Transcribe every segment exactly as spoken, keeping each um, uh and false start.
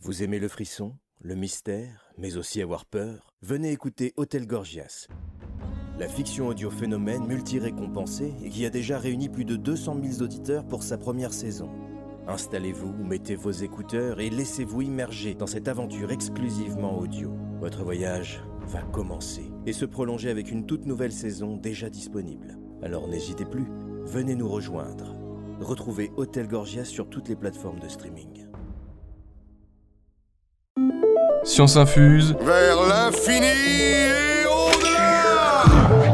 Vous aimez le frisson, le mystère, mais aussi avoir peur? Venez écouter Hôtel Gorgias, la fiction audio phénomène multi-récompensée et qui a déjà réuni plus de deux cent mille auditeurs pour sa première saison. Installez-vous, mettez vos écouteurs et laissez-vous immerger dans cette aventure exclusivement audio. Votre voyage va commencer et se prolonger avec une toute nouvelle saison déjà disponible. Alors n'hésitez plus, venez nous rejoindre. Retrouvez Hôtel Gorgias sur toutes les plateformes de streaming. Science infuse vers l'infini et au-delà.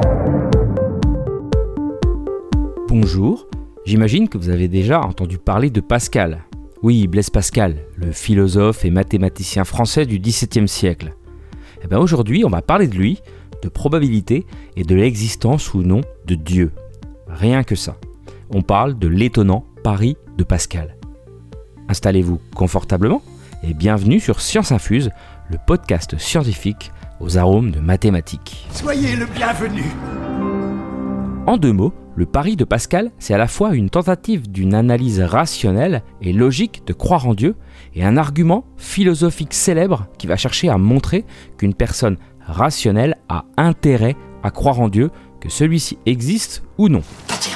Bonjour, j'imagine que vous avez déjà entendu parler de Pascal. Oui, Blaise Pascal, le philosophe et mathématicien français du dix-septième siècle. Et bien aujourd'hui, on va parler de lui, de probabilité et de l'existence ou non de Dieu. Rien que ça. On parle de l'étonnant pari de Pascal. Installez-vous confortablement et bienvenue sur Science Infuse, le podcast scientifique aux arômes de mathématiques. Soyez le bienvenu. En deux mots, le pari de Pascal, c'est à la fois une tentative d'une analyse rationnelle et logique de croire en Dieu et un argument philosophique célèbre qui va chercher à montrer qu'une personne rationnelle a intérêt à croire en Dieu, que celui-ci existe ou non.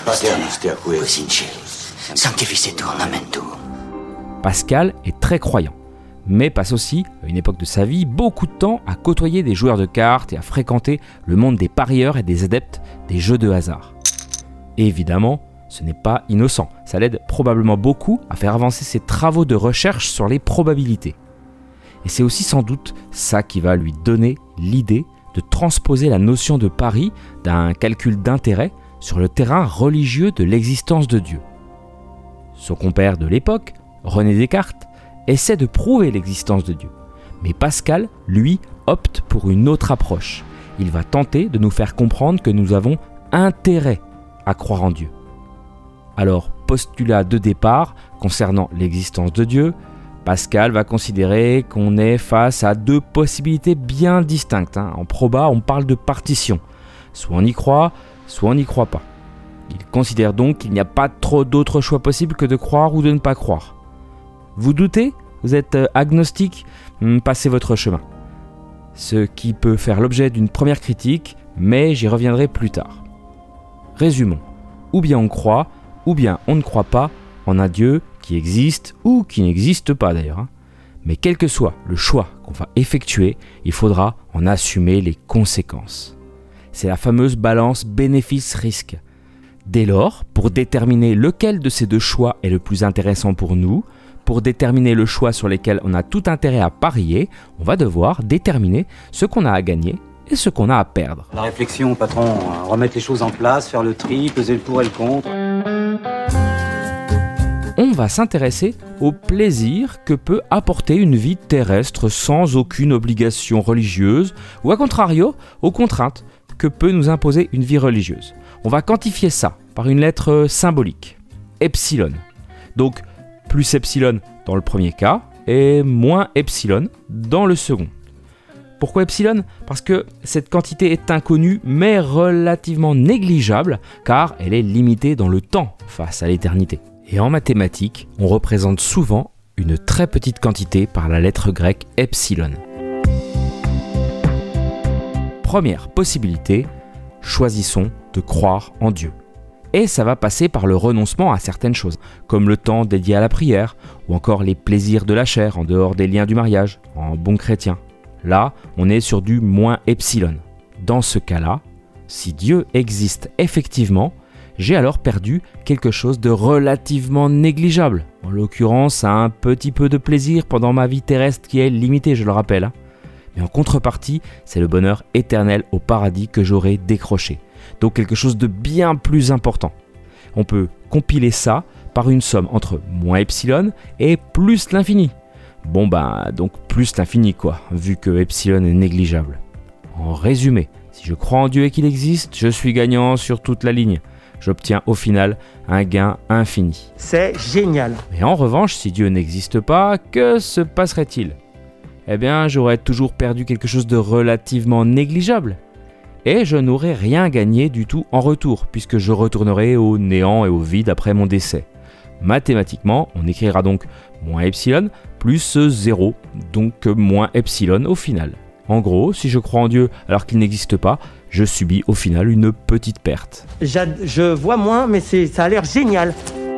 Pascal est très croyant, mais passe aussi, à une époque de sa vie, beaucoup de temps à côtoyer des joueurs de cartes et à fréquenter le monde des parieurs et des adeptes des jeux de hasard. Et évidemment, ce n'est pas innocent, ça l'aide probablement beaucoup à faire avancer ses travaux de recherche sur les probabilités. Et c'est aussi sans doute ça qui va lui donner l'idée de transposer la notion de pari d'un calcul d'intérêt sur le terrain religieux de l'existence de Dieu. Son compère de l'époque, René Descartes, essaie de prouver l'existence de Dieu. Mais Pascal, lui, opte pour une autre approche. Il va tenter de nous faire comprendre que nous avons intérêt à croire en Dieu. Alors, postulat de départ concernant l'existence de Dieu, Pascal va considérer qu'on est face à deux possibilités bien distinctes. Hein. En proba, on parle de partition. Soit on y croit, soit on n'y croit pas. Il considère donc qu'il n'y a pas trop d'autres choix possibles que de croire ou de ne pas croire. Vous doutez ? Vous êtes agnostique ? Passez votre chemin. Ce qui peut faire l'objet d'une première critique, mais j'y reviendrai plus tard. Résumons. Ou bien on croit, ou bien on ne croit pas en un Dieu qui existe ou qui n'existe pas d'ailleurs. Mais quel que soit le choix qu'on va effectuer, il faudra en assumer les conséquences. C'est la fameuse balance bénéfice-risque. Dès lors, pour déterminer lequel de ces deux choix est le plus intéressant pour nous, pour déterminer le choix sur lequel on a tout intérêt à parier, on va devoir déterminer ce qu'on a à gagner et ce qu'on a à perdre. La réflexion, patron, remettre les choses en place, faire le tri, peser le pour et le contre. On va s'intéresser au plaisir que peut apporter une vie terrestre sans aucune obligation religieuse ou à contrario, aux contraintes que peut nous imposer une vie religieuse. On va quantifier ça par une lettre symbolique, epsilon. Donc, plus epsilon dans le premier cas et moins epsilon dans le second. Pourquoi epsilon ? Parce que cette quantité est inconnue mais relativement négligeable car elle est limitée dans le temps face à l'éternité. Et en mathématiques, on représente souvent une très petite quantité par la lettre grecque epsilon. Première possibilité, choisissons de croire en Dieu. Et ça va passer par le renoncement à certaines choses, comme le temps dédié à la prière, ou encore les plaisirs de la chair en dehors des liens du mariage, en bon chrétien. Là, on est sur du moins epsilon. Dans ce cas-là, si Dieu existe effectivement, j'ai alors perdu quelque chose de relativement négligeable. En l'occurrence, un petit peu de plaisir pendant ma vie terrestre qui est limitée, je le rappelle. Mais en contrepartie, c'est le bonheur éternel au paradis que j'aurai décroché. Donc quelque chose de bien plus important. On peut compiler ça par une somme entre moins epsilon et plus l'infini. Bon bah donc plus l'infini quoi, vu que epsilon est négligeable. En résumé, si je crois en Dieu et qu'il existe, je suis gagnant sur toute la ligne. J'obtiens au final un gain infini. C'est génial. Mais en revanche, si Dieu n'existe pas, que se passerait-il ? Eh bien, j'aurais toujours perdu quelque chose de relativement négligeable. Et je n'aurais rien gagné du tout en retour, puisque je retournerai au néant et au vide après mon décès. Mathématiquement, on écrira donc moins epsilon plus zéro, donc moins epsilon au final. En gros, si je crois en Dieu alors qu'il n'existe pas, je subis au final une petite perte. J'ad- Je vois moins, mais c'est, ça a l'air génial.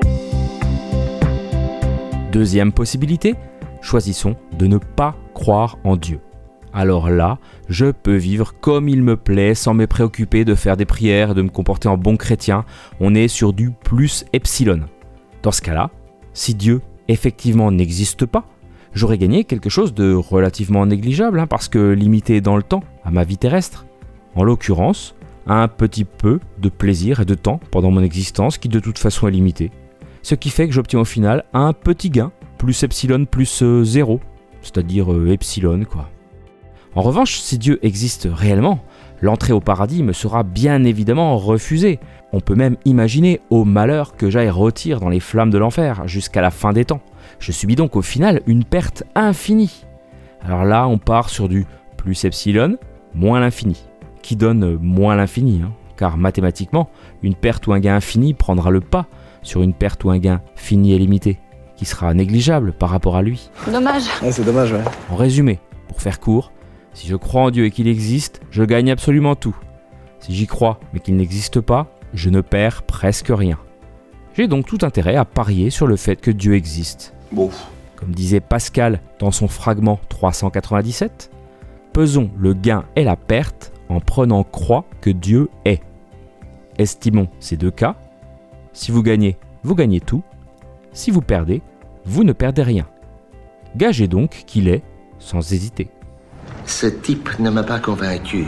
Deuxième possibilité, choisissons de ne pas croire en Dieu. Alors là, je peux vivre comme il me plaît sans me préoccuper de faire des prières et de me comporter en bon chrétien. On est sur du plus epsilon. Dans ce cas-là, si Dieu effectivement n'existe pas, j'aurais gagné quelque chose de relativement négligeable, hein, parce que limité dans le temps à ma vie terrestre. En l'occurrence, un petit peu de plaisir et de temps pendant mon existence qui de toute façon est limité. Ce qui fait que j'obtiens au final un petit gain, plus epsilon plus euh, zéro, c'est-à-dire euh, epsilon quoi. En revanche, si Dieu existe réellement, l'entrée au paradis me sera bien évidemment refusée. On peut même imaginer au malheur que j'aille rôtir dans les flammes de l'enfer jusqu'à la fin des temps. Je subis donc au final une perte infinie. Alors là, on part sur du plus epsilon, moins l'infini, qui donne moins l'infini, hein, car mathématiquement, une perte ou un gain infini prendra le pas sur une perte ou un gain fini et limité, qui sera négligeable par rapport à lui. Dommage. Ouais, c'est dommage, ouais. En résumé, pour faire court, si je crois en Dieu et qu'il existe, je gagne absolument tout. Si j'y crois mais qu'il n'existe pas, je ne perds presque rien. J'ai donc tout intérêt à parier sur le fait que Dieu existe. Bon. Comme disait Pascal dans son fragment trois cent quatre-vingt-dix-sept, pesons le gain et la perte en prenant croix que Dieu est. Estimons ces deux cas. Si vous gagnez, vous gagnez tout. Si vous perdez, vous ne perdez rien. Gagez donc qu'il est, sans hésiter. Ce type ne m'a pas convaincu.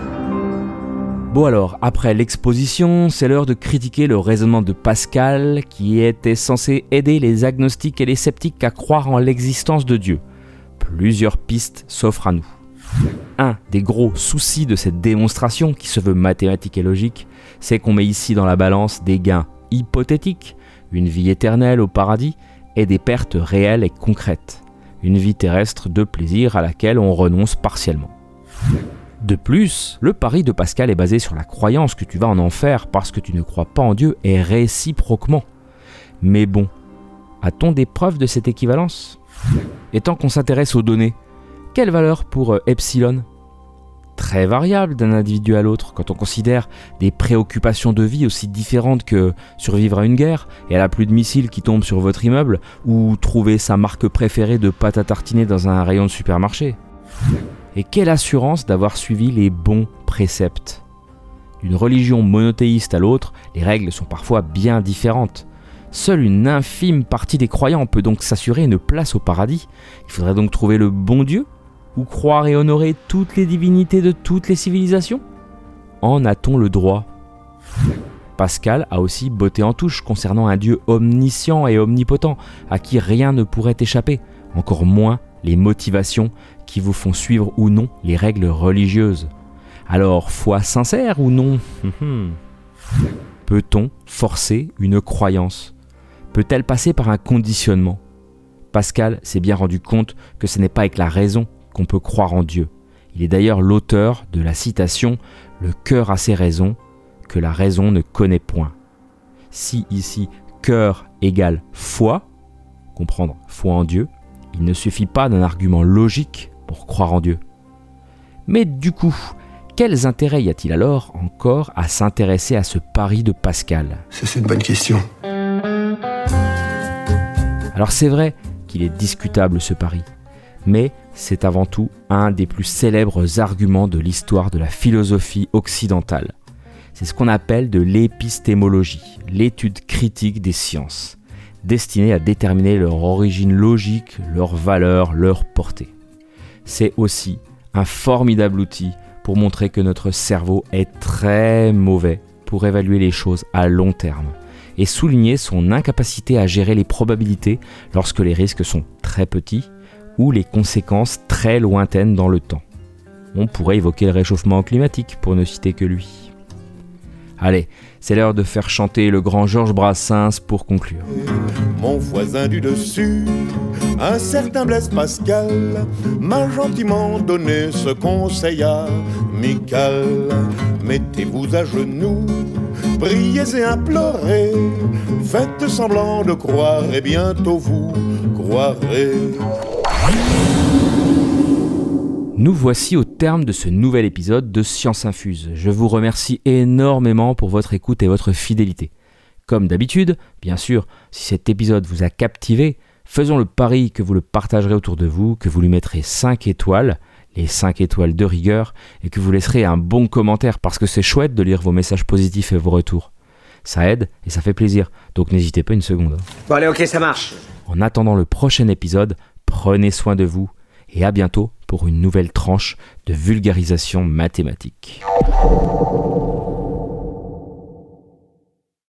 Bon alors, après l'exposition, c'est l'heure de critiquer le raisonnement de Pascal qui était censé aider les agnostiques et les sceptiques à croire en l'existence de Dieu. Plusieurs pistes s'offrent à nous. Un des gros soucis de cette démonstration, qui se veut mathématique et logique, c'est qu'on met ici dans la balance des gains hypothétiques, une vie éternelle au paradis, et des pertes réelles et concrètes, une vie terrestre de plaisir à laquelle on renonce partiellement. De plus, le pari de Pascal est basé sur la croyance que tu vas en enfer parce que tu ne crois pas en Dieu et réciproquement. Mais bon, a-t-on des preuves de cette équivalence ? Et tant qu'on s'intéresse aux données, quelle valeur pour euh, epsilon ? Très variable d'un individu à l'autre quand on considère des préoccupations de vie aussi différentes que survivre à une guerre et à la pluie de missiles qui tombe sur votre immeuble ou trouver sa marque préférée de pâte à tartiner dans un rayon de supermarché. Et quelle assurance d'avoir suivi les bons préceptes. D'une religion monothéiste à l'autre, les règles sont parfois bien différentes. Seule une infime partie des croyants peut donc s'assurer une place au paradis. Il faudrait donc trouver le bon Dieu ou croire et honorer toutes les divinités de toutes les civilisations ? En a-t-on le droit ? Pascal a aussi botté en touche concernant un Dieu omniscient et omnipotent à qui rien ne pourrait échapper, encore moins les motivations qui vous font suivre ou non les règles religieuses. Alors, foi sincère ou non ? Peut-on forcer une croyance ? Peut-elle passer par un conditionnement ? Pascal s'est bien rendu compte que ce n'est pas avec la raison qu'on peut croire en Dieu. Il est d'ailleurs l'auteur de la citation « Le cœur a ses raisons, que la raison ne connaît point ». Si ici « cœur » égale « foi », comprendre « foi en Dieu », il ne suffit pas d'un argument logique pour croire en Dieu. Mais du coup, quels intérêts y a-t-il alors encore à s'intéresser à ce pari de Pascal ? Ça, c'est une bonne question. Alors c'est vrai qu'il est discutable ce pari, mais c'est avant tout un des plus célèbres arguments de l'histoire de la philosophie occidentale. C'est ce qu'on appelle de l'épistémologie, l'étude critique des sciences, destinée à déterminer leur origine logique, leur valeur, leur portée. C'est aussi un formidable outil pour montrer que notre cerveau est très mauvais pour évaluer les choses à long terme et souligner son incapacité à gérer les probabilités lorsque les risques sont très petits ou les conséquences très lointaines dans le temps. On pourrait évoquer le réchauffement climatique pour ne citer que lui. Allez, c'est l'heure de faire chanter le grand Georges Brassens pour conclure. Mon voisin du dessus, un certain Blaise Pascal, m'a gentiment donné ce conseil amical. Mettez-vous à genoux, priez et implorez, faites semblant de croire et bientôt vous croirez. Nous voici au terme de ce nouvel épisode de Science Infuse. Je vous remercie énormément pour votre écoute et votre fidélité. Comme d'habitude, bien sûr, si cet épisode vous a captivé, faisons le pari que vous le partagerez autour de vous, que vous lui mettrez cinq étoiles, les cinq étoiles de rigueur, et que vous laisserez un bon commentaire parce que c'est chouette de lire vos messages positifs et vos retours. Ça aide et ça fait plaisir, donc n'hésitez pas une seconde. Bon allez, ok, ça marche. En attendant le prochain épisode, prenez soin de vous et à bientôt pour une nouvelle tranche de vulgarisation mathématique.